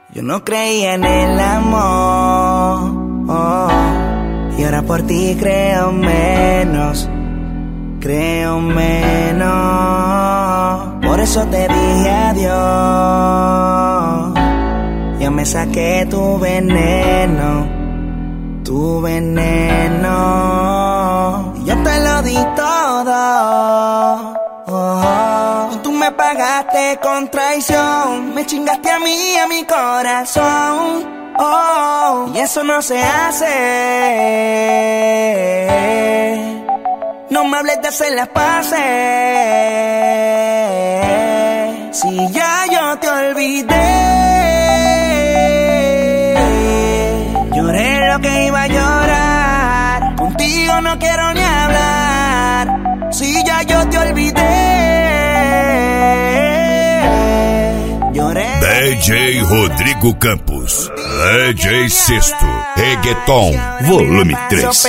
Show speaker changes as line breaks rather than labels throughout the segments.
Yo no creía en el amor, y ahora por ti creo menos. Por eso te dije adiós. Ya me saqué tu veneno. Y yo te lo di todo. Y tú me pagaste con traición. Me chingaste a mí, a mi corazón. Y eso no se hace. No me hables de hacer las paces. Si ya yo te olvidé. Lloré lo que iba a llorar. Contigo no quiero ni hablar. Si ya yo te olvidé. Lloré.
DJ Rodrigo Campos, DJ Sexto, Reggaeton, volume 3.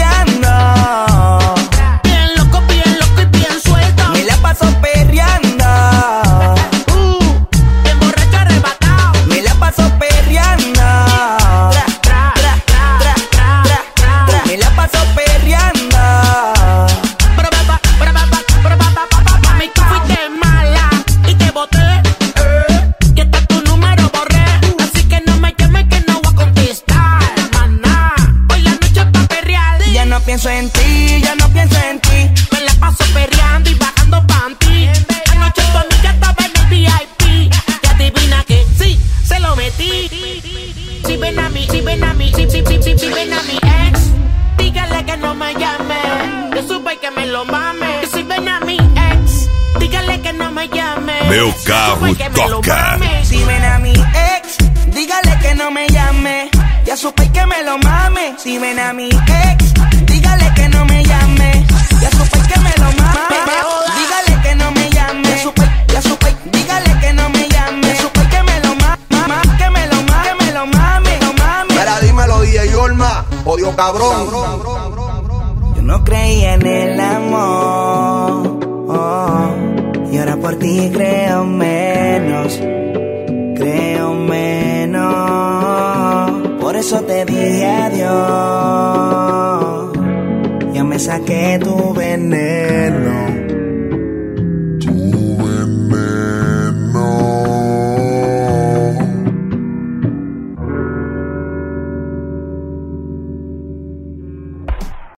Pienso en ti, ya no pienso en ti.
Me la paso perreando y bajando panty. Anoche tu amiga estaba en el VIP. Y adivina que sí, se lo metí. Si ven a mí, si ven a mí, si ven a mi ex, dígale que no me llame. Yo supe que me lo mame. Si ven a mi ex, dígale que no me llame.
Meu carro toca.
Si ven a mi ex, dígale que no me llame. Ya supe que me lo mame. Si ven a mi ex, dígale que no me llame. Ya supe que me lo mame. Dígale que no me llame. Ya supe, dígale que no me llame. Ya supe que me lo mame. Que me lo mame.
Mira, dímelo, DJ Yorma, odio cabrón.
Yo no creía en el amor, y ahora por ti creo menos.